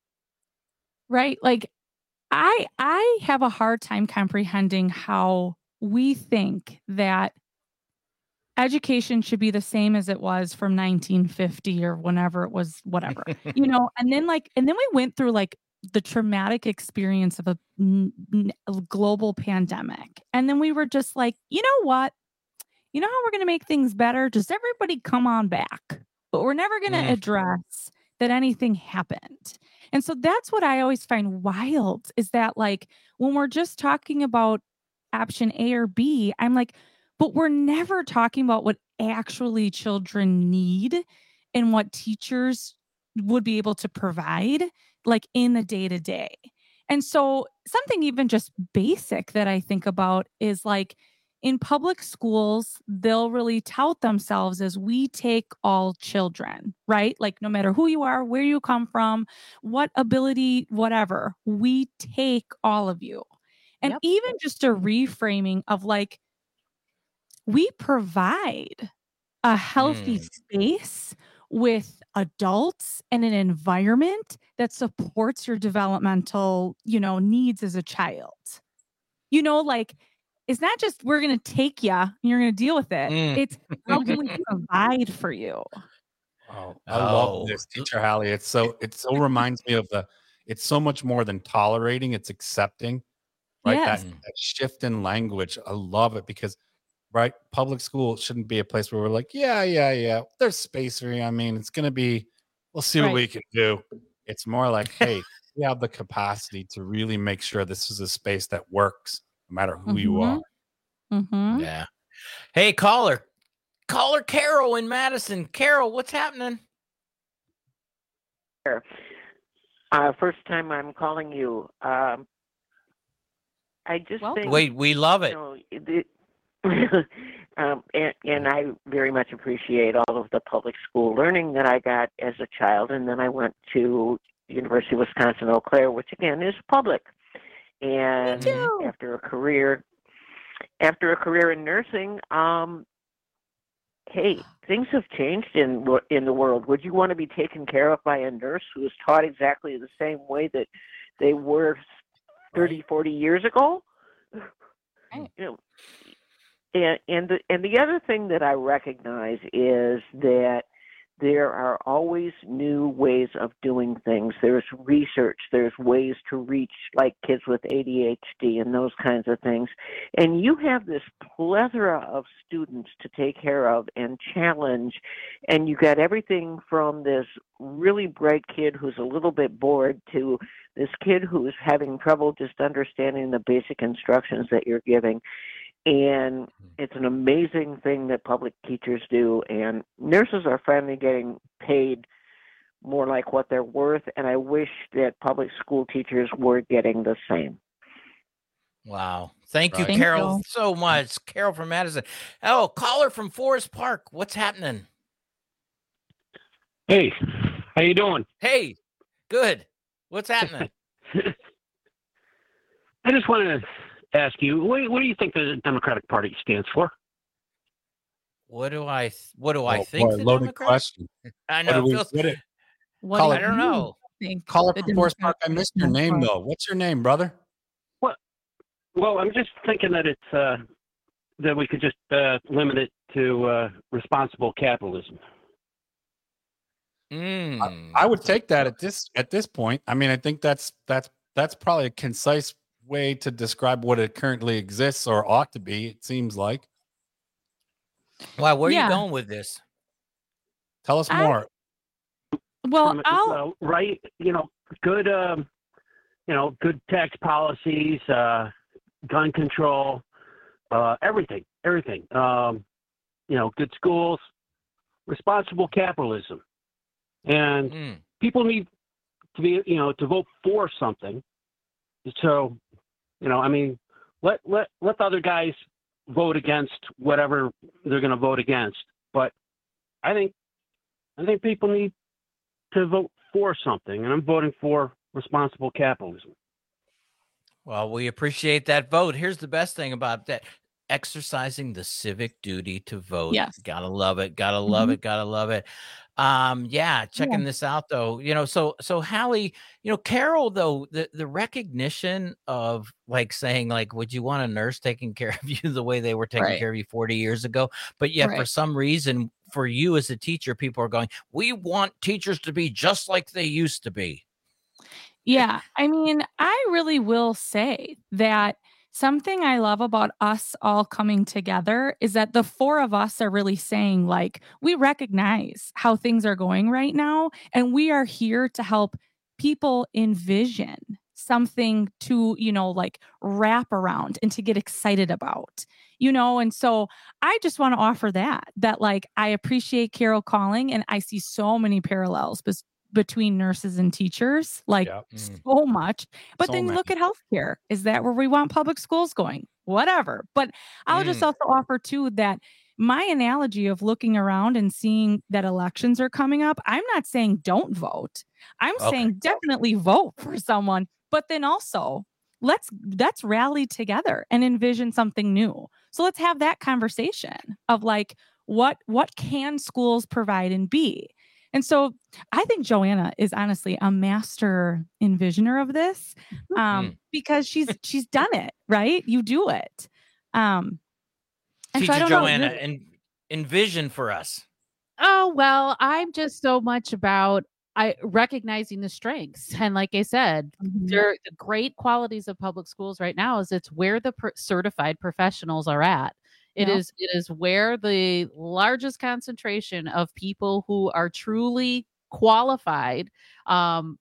right like I I have a hard time comprehending how we think that education should be the same as it was from nineteen fifty or whenever it was, whatever, you know, and then like, and then we went through like the traumatic experience of a, n- n- a global pandemic. And then we were just like, you know what? You know how we're going to make things better? Just everybody come on back. But we're never going to Mm. address that anything happened. And so that's what I always find wild is that like when we're just talking about option A or B, I'm like, but we're never talking about what actually children need and what teachers would be able to provide like in the day to day. And so something even just basic that I think about is like in public schools, they'll really tout themselves as we take all children, right? Like no matter who you are, where you come from, what ability, whatever, we take all of you. And Yep. even just a reframing of like, we provide a healthy Mm. space with adults and an environment that supports your developmental, you know, needs as a child. You know, like it's not just we're going to take you and you're going to deal with it. Mm. It's how can we provide for you? Oh, I Oh. love this, Teacher Hallie. It's so it so reminds me of the. It's so much more than tolerating; it's accepting, right? Yes. That, that shift in language, I love it because, right, public school shouldn't be a place where we're like, yeah, yeah, yeah, there's space for you. I mean, it's gonna be, we'll see what Right. we can do. It's more like, hey, we have the capacity to really make sure this is a space that works, no matter who you Mhm. are. Mm-hmm. Yeah. Hey, caller. Caller Carol in Madison. Carol, what's happening? Uh, first time I'm calling you. Um, I just think. Wait, we love it. You know, the, um, and, and I very much appreciate all of the public school learning that I got as a child, and then I went to University of Wisconsin Eau Claire, which again is public. And after a career, after a career in nursing, um, hey, things have changed in in the world. Would you want to be taken care of by a nurse who is taught exactly the same way that they were thirty, forty years ago? Right. You know, and and the, and the other thing that I recognize is that there are always new ways of doing things. There's research. There's ways to reach, like kids with A D H D and those kinds of things. And you have this plethora of students to take care of and challenge. And you got everything from this really bright kid who's a little bit bored to this kid who is having trouble just understanding the basic instructions that you're giving. And it's an amazing thing that public teachers do. And nurses are finally getting paid more like what they're worth. And I wish that public school teachers were getting the same. Wow. Thank you, Right. Carol, Thank you. so much. Carol from Madison. Oh, caller from Forest Park. What's happening? Hey, how you doing? Hey, good. What's happening? I just wanted to ask you, what, what do you think the Democratic Party stands for? What do I th- what do I Oh, think? boy, the loaded Democrats- question. I What know. do we- feels- what it- What Call do it- I don't know. you think Caller the from Forest Park. I Democrats missed your stand name for? though. What's your name, brother? Well, I'm just thinking that it's uh, that we could just uh, limit it to uh, responsible capitalism. Mm. I would take that at this at this point. I mean, I think that's that's that's probably a concise way to describe what it currently exists or ought to be. It seems like. Wow, where are Yeah. you going with this? Tell us I- more. Well, From- I'll uh, right, you know, good, um, you know, good tax policies, uh, gun control, uh, everything, everything. Um, you know, good schools, responsible capitalism, and Mm. people need to be, you know, to vote for something. So, you know, I mean, let let let the other guys vote against whatever they're going to vote against. But I think I think people need to vote for something, and I'm voting for responsible capitalism. Well, we appreciate that vote. Here's the best thing about that. Exercising the civic duty to vote. Yes. Gotta love it. Gotta love Mhm. it. Gotta love it. Um, yeah, checking Yeah. this out though. You know, so so Hallie, you know, Carol, though, the, the recognition of like saying, like, would you want a nurse taking care of you the way they were taking Right. care of you forty years ago? But yet for Right. some reason, for you as a teacher, people are going, we want teachers to be just like they used to be. Yeah, I mean, I really will say that something I love about us all coming together is that the four of us are really saying, like, we recognize how things are going right now, and we are here to help people envision something to, you know, like wrap around and to get excited about, you know? And so I just want to offer that, that like, I appreciate Carol calling, and I see so many parallels bes- between nurses and teachers, like Yep. Mm. so much. But So then you many. look at healthcare. Is that where we want public schools going? Whatever. But I'll just Mm. also offer too that my analogy of looking around and seeing that elections are coming up, I'm not saying don't vote. I'm Okay. saying definitely vote for someone, but then also let's let's rally together and envision something new. So let's have that conversation of like what what can schools provide and be? And so I think Joanna is honestly a master envisioner of this, um, Mm. because she's she's done it, right? You do it. Um, and so I Teacher don't know, Joanna, you're- en- envision for us. Oh, well, I'm just so much about I recognizing the strengths. And like I said, Mhm. there the great qualities of public schools right now is it's where the per- certified professionals are at. It Yeah. is it is where the largest concentration of people who are truly qualified um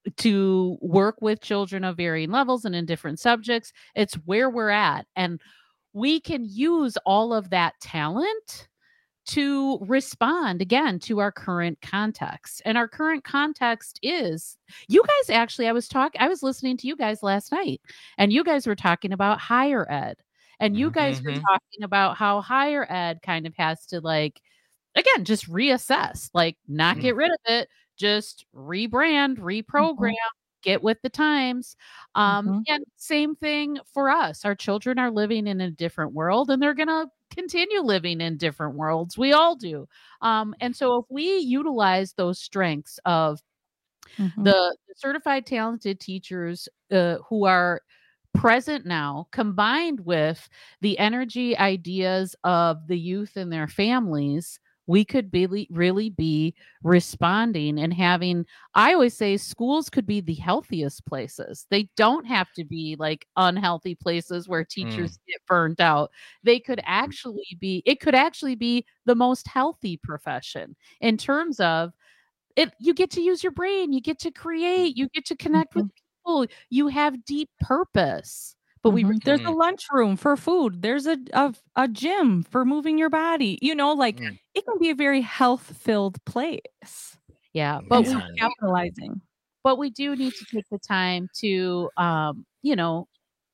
to work with children of varying levels and in different subjects. It's where we're at. And we can use all of that talent to respond again to our current context. And our current context is you guys actually, I was talking, I was listening to you guys last night, and you guys were talking about higher ed. And you guys were Mhm. talking about how higher ed kind of has to, like, again, just reassess, like, not get rid of it, just rebrand, reprogram, get with the times. Um, Mhm. And same thing for us. Our children are living in a different world, and they're going to continue living in different worlds. We all do. Um, and so if we utilize those strengths of Mhm. the certified talented teachers uh, who are present now, combined with the energy ideas of the youth and their families, we could really, really be responding and having. I always say schools could be the healthiest places. They don't have to be like unhealthy places where teachers get burned out. They could actually be, it could actually be the most healthy profession in terms of it. You get to use your brain, you get to create, you get to connect with people, you have deep purpose. But we Mhm. There's a lunchroom for food. There's a, a a gym for moving your body. You know, like it can be a very health-filled place. Yeah, but And we, so capitalizing. but we do need to take the time to, um, you know,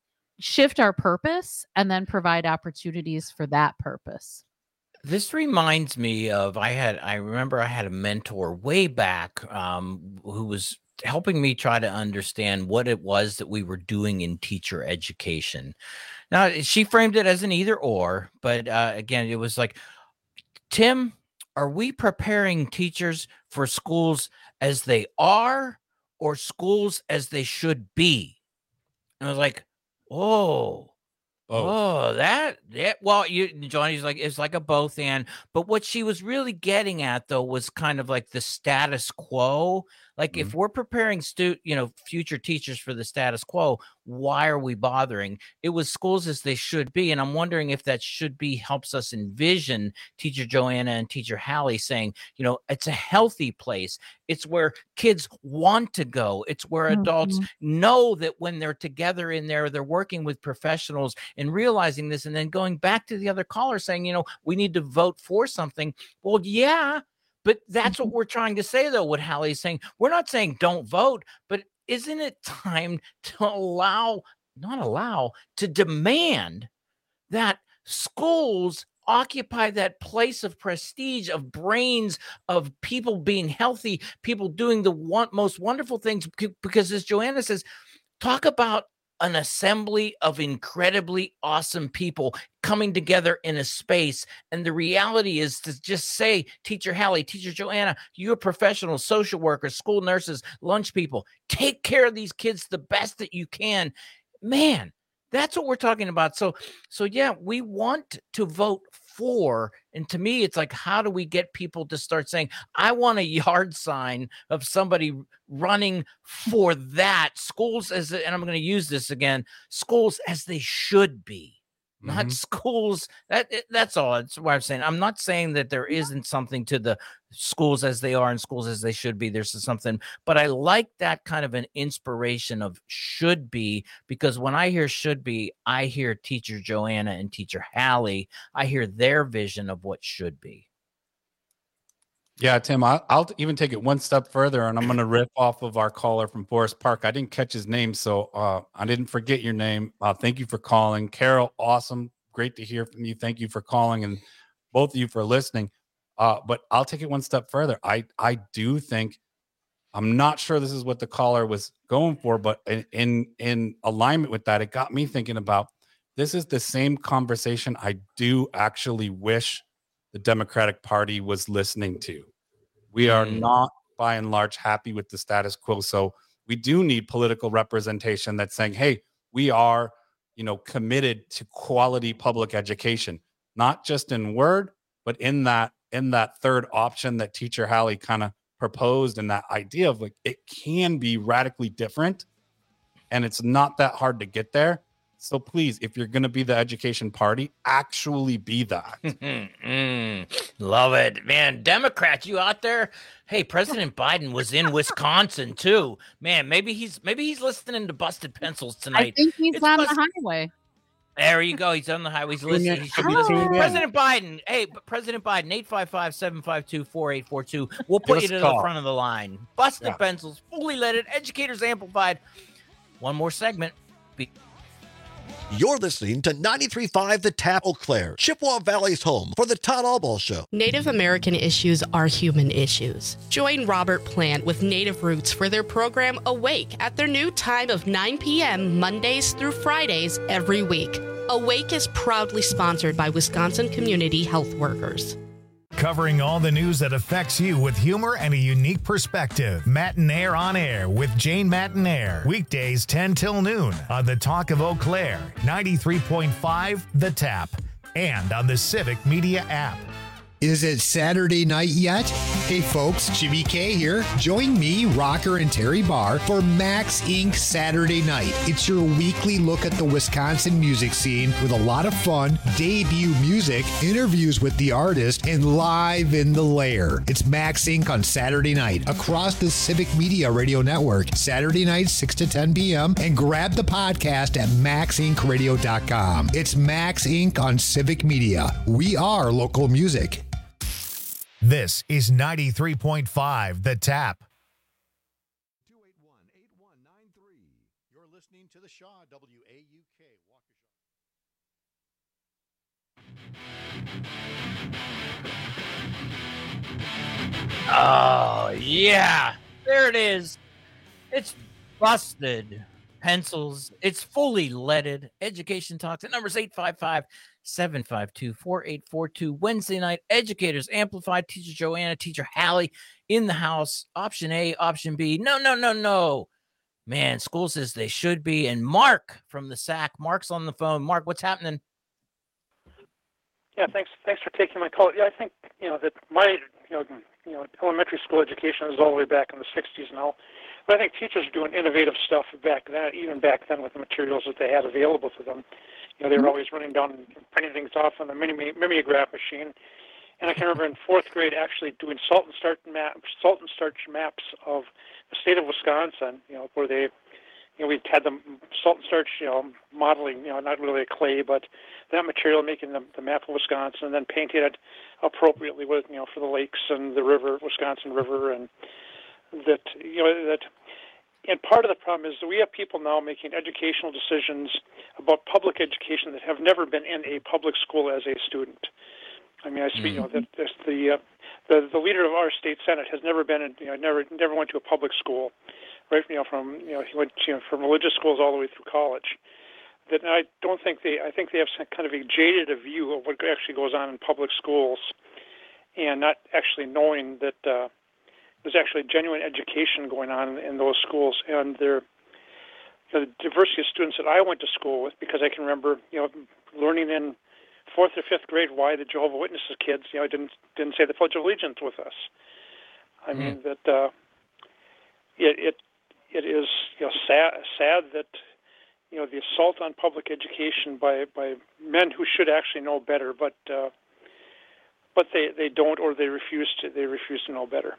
shift our purpose and then provide opportunities for that purpose. This reminds me of I had I remember I had a mentor way back um, who was helping me try to understand what it was that we were doing in teacher education. Now, she framed it as an either or, but uh, again, it was like, Tim, are we preparing teachers for schools as they are or schools as they should be? And I was like, oh, oh, that, yeah. Well, you, Johnny's like, it's like a both and, but what she was really getting at though was kind of like the status quo. Like if we're preparing stu, you know, future teachers for the status quo, why are we bothering? It was schools as they should be. And I'm wondering if that should be helps us envision Teacher Joanna and Teacher Hallie saying, you know, it's a healthy place. It's where kids want to go. It's where adults Mhm. know that when they're together in there, they're working with professionals and realizing this. And then going back to the other caller saying, you know, we need to vote for something. Well, yeah. But that's what we're trying to say, though, what Hallie's saying. We're not saying don't vote, but isn't it time to allow, not allow, to demand that schools occupy that place of prestige, of brains, of people being healthy, people doing the one, most wonderful things? Because as Joanna says, talk about an assembly of incredibly awesome people coming together in a space. And the reality is to just say, Teacher Hallie, Teacher Joanna, you're professionals, social workers, school nurses, lunch people, take care of these kids the best that you can. Man, that's what we're talking about. So, so yeah, we want to vote for, and to me, it's like, how do we get people to start saying, I want a yard sign of somebody running for that? Schools as, and I'm going to use this again, schools as they should be. Not Mhm. schools. That that's all. That's what I'm saying. I'm not saying that there isn't something to the schools as they are and schools as they should be. There's something, but I like that kind of an inspiration of should be, because when I hear should be, I hear Teacher Joanna and Teacher Hallie. I hear their vision of what should be. Yeah, Tim, I, I'll even take it one step further, and I'm going to riff off of our caller from Forest Park. I didn't catch his name, so uh, I didn't forget your name. Uh, thank you for calling. Carol, awesome. Great to hear from you. Thank you for calling, and both of you for listening. Uh, but I'll take it one step further. I, I do think, I'm not sure this is what the caller was going for, but in, in, in alignment with that, it got me thinking about, this is the same conversation I do actually wish the Democratic Party was listening to. We are Mm. not, by and large, happy with the status quo. So we do need political representation that's saying, hey, we are, you know, committed to quality public education, not just in word, but in that in that third option that Teacher Hallie kind of proposed, and that idea of like, it can be radically different, and it's not that hard to get there. So please, if you're going to be the education party, actually be that. Mm, love it, man. Democrats, you out there? Hey, President Biden was in Wisconsin too. Man, maybe he's maybe he's listening to Busted Pencils I tonight. think he's It's on Bust- the highway. There you go. He's on the highway. He's Tune listening. in. He should be Tune listening. in. President Biden. Hey, President Biden, eight five five, seven five two, four eight four two. We'll Give put us you a to the call. front of the line. Busted Yeah. Pencils, fully leaded, educators amplified. One more segment. Be- You're listening to ninety-three point five The Tap, Eau Claire, Chippewa Valley's home for the Todd Albaugh Show. Native American issues are human issues. Join Robert Plant with Native Roots for their program Awake at their new time of nine p.m. Mondays through Fridays every week. Awake is proudly sponsored by Wisconsin Community Health Workers. Covering all the news that affects you with humor and a unique perspective. Matinaire on Air with Jane Matinaire. Weekdays ten till noon on the Talk of Eau Claire, ninety-three point five The Tap, and on the Civic Media app. Is it Saturday night yet? Hey folks, Jimmy K here. Join me, Rocker, and Terry Barr for Max Incorporated Saturday Night. It's your weekly look at the Wisconsin music scene with a lot of fun, debut music, interviews with the artist, and live in the lair. It's Max Incorporated on Saturday night across the Civic Media Radio Network. Saturday night, six to ten p.m. and grab the podcast at max inc radio dot com. It's Max Incorporated on Civic Media. We are local music. This is ninety-three point five The Tap. two eight one, eight one nine three. You're listening to the Shaw W A U K Waukesha. Oh, yeah. There it is. It's busted. Pencils. It's fully leaded. Education Talks. The number's eight five five, seven five two, four eight four two. Wednesday night, Educators Amplified. Teacher Joanna, Teacher Hallie in the house. Option A, option B. No, no, no, no. Man, school says they should be. And Mark from the S A C. Mark's on the phone. Mark, what's happening? Yeah, thanks. Thanks for taking my call. Yeah, I think you know that my you know you know elementary school education is all the way back in the sixties now. But I think teachers are doing innovative stuff back then, even back then with the materials that they had available to them. You know, they were always running down and printing things off on the mini- mimeograph machine. And I can remember in fourth grade actually doing salt and starch map, salt and starch maps of the state of Wisconsin. You know, where they, you know, we had the salt and starch, you know, modeling. You know, not really a clay, but that material making the, the map of Wisconsin, and then painting it appropriately with, you know, for the lakes and the river, Wisconsin River, and that, you know, that. And part of the problem is that we have people now making educational decisions about public education that have never been in a public school as a student. I mean, I speak, you know, that there's the, uh, the the leader of our state senate has never been, in, you know, never never went to a public school, right? You know, from you know he went you know from religious schools all the way through college. That I don't think they, I think they have some kind of a jaded view of what actually goes on in public schools, and not actually knowing that uh, there's actually genuine education going on in those schools, and they're the diversity of students that I went to school with, because I can remember, you know, learning in fourth or fifth grade why the Jehovah's Witnesses kids, you know, didn't didn't say the Pledge of Allegiance with us. I mm. mean that uh, it it it is you know sad sad that you know the assault on public education by by men who should actually know better, but uh, but they, they don't, or they refuse to they refuse to know better.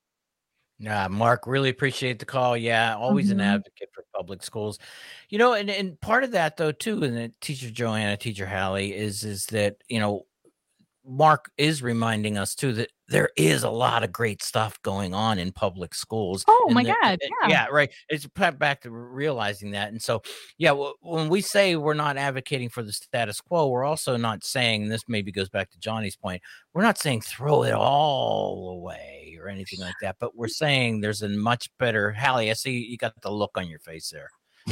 Nah, Mark, really appreciate the call. Yeah, always Mm-hmm. an advocate for public schools. You know, and, and part of that, though, too, and the Teacher Joanna, Teacher Hallie, is is that, you know, Mark is reminding us, too, that there is a lot of great stuff going on in public schools. Oh, And my that- God, and- yeah. Yeah, right. It's back back to realizing that. And so, yeah, w- when we say we're not advocating for the status quo, we're also not saying, and this maybe goes back to Johnny's point, we're not saying throw it all away or anything like that, but we're saying there's a much better, Hallie, I see you got the look on your face there.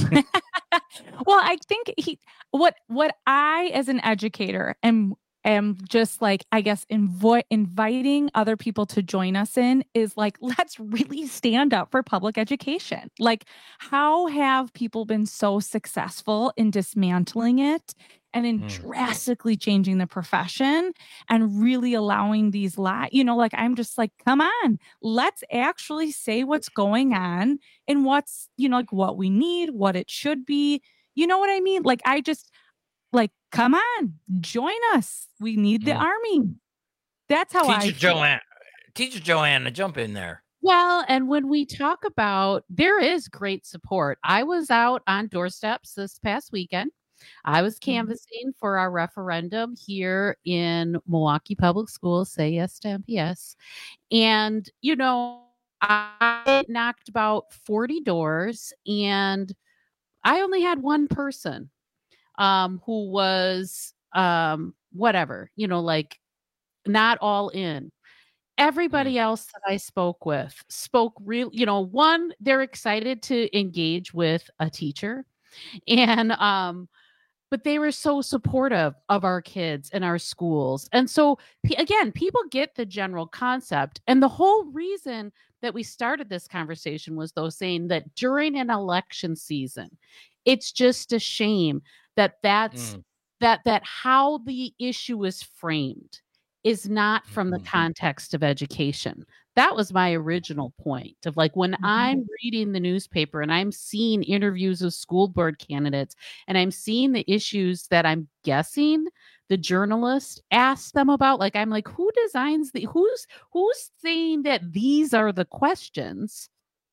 Well, I think he what what I as an educator am am just like, I guess, invo- inviting other people to join us in is like, let's really stand up for public education. Like, how have people been so successful in dismantling it and in Mm. drastically changing the profession and really allowing these li you know, like, I'm just like, come on, let's actually say what's going on and what's, you know, like what we need, what it should be. You know what I mean? Like, I just like, come on, join us. We need the army. That's how I Teacher feel. Joanna, Teacher Joanna, jump in there. Well, and when we talk about, there is great support. I was out on doorsteps this past weekend. I was canvassing for our referendum here in Milwaukee Public Schools, say yes to M P S. And, you know, I knocked about forty doors and I only had one person. um, who was um, whatever, you know, like not all in. Everybody else that I spoke with spoke real, you know, one, they're excited to engage with a teacher. And, um, but they were so supportive of our kids and our schools. And so, p- again, people get the general concept. And the whole reason that we started this conversation was, though, saying that during an election season, it's just a shame that that's Mm. that that how the issue is framed is not from the context of education. That was my original point of like when I'm reading the newspaper and I'm seeing interviews with school board candidates and I'm seeing the issues that I'm guessing the journalist asked them about, like I'm like, who designs the who's who's saying that these are the questions?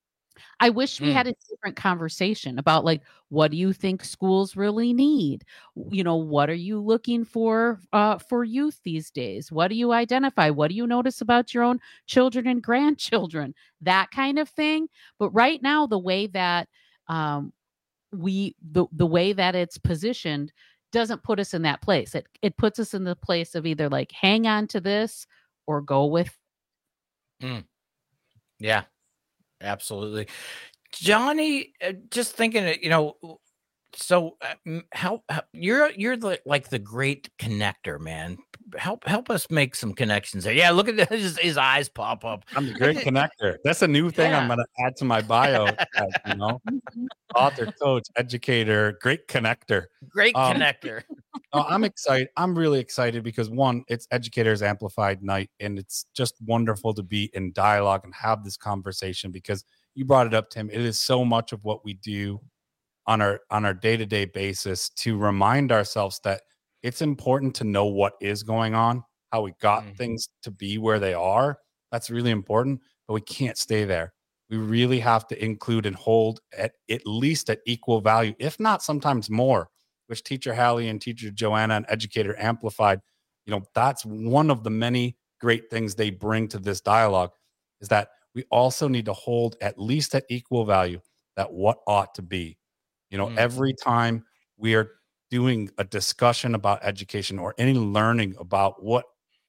I wish we Mm. had a different conversation about like, what do you think schools really need? You know, what are you looking for uh, for youth these days? What do you identify? What do you notice about your own children and grandchildren? That kind of thing. But right now, the way that um, we the the way that it's positioned doesn't put us in that place. It it puts us in the place of either like hang on to this or go with. Mm. Yeah. Absolutely. Johnny, uh, just thinking, uh, you know, so uh, m- how, how you're you're the, like the great connector, man. Help help us make some connections there. Yeah, look at this, his, his eyes pop up. I'm the great connector. That's a new thing I'm Yeah. going to add to my bio. uh, you know, author, coach, educator, great connector. Great Um, connector. Oh, I'm excited. I'm really excited because one, it's Educators Amplified Night, and it's just wonderful to be in dialogue and have this conversation because you brought it up, Tim. It is so much of what we do on our on our day-to-day basis to remind ourselves that it's important to know what is going on, how we got Mhm. things to be where they are. That's really important, but we can't stay there. We really have to include and hold at at least at equal value, if not sometimes more, which Teacher Hallie and Teacher Joanna and Educator Amplified, you know, that's one of the many great things they bring to this dialogue is that we also need to hold at least at equal value that what ought to be. You know, Mm. every time we are doing a discussion about education or any learning about what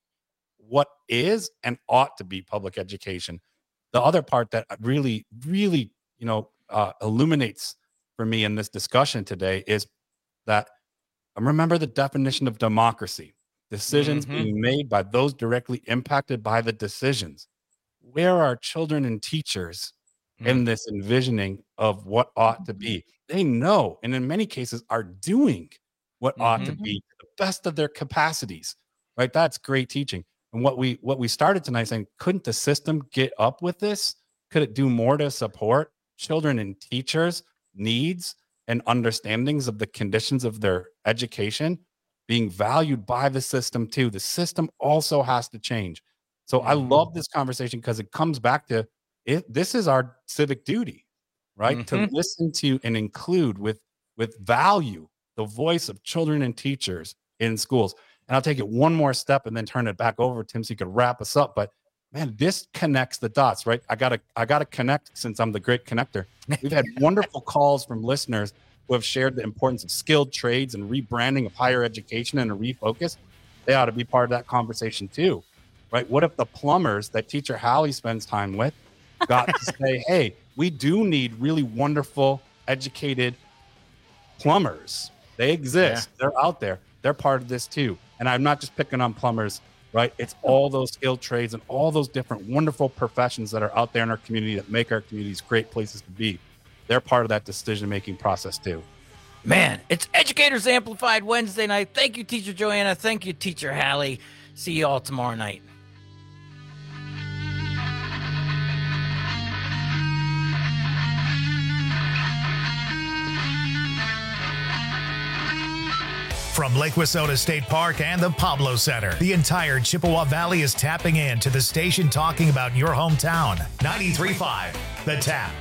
what is and ought to be public education, the other part that really, really, you know, uh, illuminates for me in this discussion today is that I remember the definition of democracy, decisions Mhm. being made by those directly impacted by the decisions. Where are children and teachers in this envisioning of what ought to be? They know, and in many cases are doing what ought to Mhm. be to the best of their capacities, right? That's great teaching. And what we what we started tonight saying, couldn't the system get up with this? Could it do more to support children and teachers' needs and understandings of the conditions of their education being valued by the system too? The system also has to change. So I love this conversation because it comes back to it. This is our civic duty, right? To Mhm. listen to and include with with value the voice of children and teachers in schools. And I'll take it one more step and then turn it back over, Tim, so you could wrap us up. But man, this connects the dots, right? I gotta I gotta connect since I'm the great connector. We've had wonderful calls from listeners who have shared the importance of skilled trades and rebranding of higher education and a refocus. They ought to be part of that conversation too, right? What if the plumbers that Teacher Hallie spends time with got to say, hey, we do need really wonderful, educated plumbers. They exist. They're out there. They're part of this too. And I'm not just picking on plumbers, right? It's all those skilled trades and all those different wonderful professions that are out there in our community that make our communities great places to be. They're part of that decision-making process too. Man, it's Educators Amplified Wednesday night. Thank you, Teacher Joanna. Thank you, Teacher Hallie. See you all tomorrow night. From Lake Wissota State Park and the Pablo Center, the entire Chippewa Valley is tapping in to the station talking about your hometown. ninety-three point five, The Tap.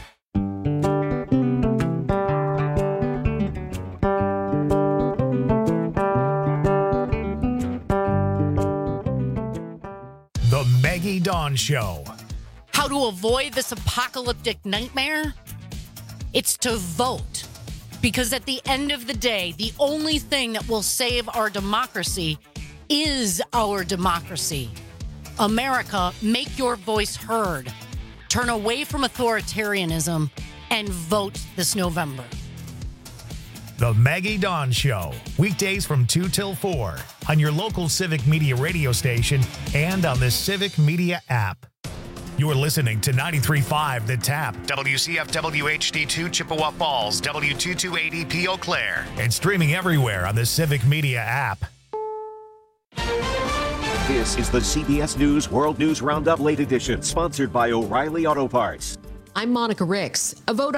The Maggie Dawn Show. How to avoid this apocalyptic nightmare? It's to vote. Because at the end of the day, the only thing that will save our democracy is our democracy. America, make your voice heard. Turn away from authoritarianism and vote this November. The Maggie Dawn Show, weekdays from two till four on your local Civic Media radio station and on the Civic Media app. You're listening to ninety-three point five The Tap, W C F W H D two Chippewa Falls, W two two eight zero P Eau Claire, and streaming everywhere on the Civic Media app. This is the C B S News World News Roundup Late Edition, sponsored by O'Reilly Auto Parts. I'm Monica Ricks. A vote